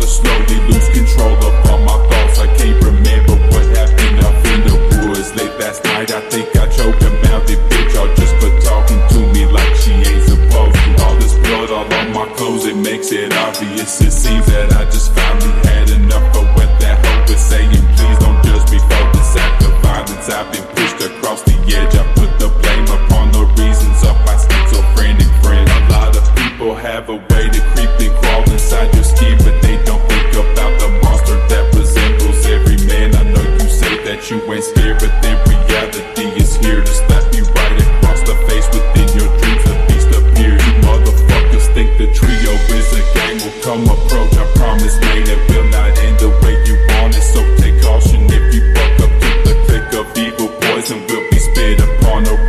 slowly lose control of all my thoughts. I can't remember what happened up in the woods late last night. I think I choked a mouthy bitch all just for talking to me like she ain't supposed to. All this blood all on my clothes, it makes it obvious. It seems that I just finally had enough of what that hope is saying. Please don't judge me for this act of violence. I've been pushed across the edge. I put the blame upon the reasons of my schizophrenic friend. A lot of people have a way to creep and crawl inside your skin, but they don't think about the monster that resembles every man. I know you say that you ain't scared, but then reality is here to slap you right across the face. Within your dreams the beast appears. You motherfuckers think the trio is a game. Will come approach, I promise, man, it will not end the way you want it. So take caution if you buck up to the click of evil. Poison will be spit upon a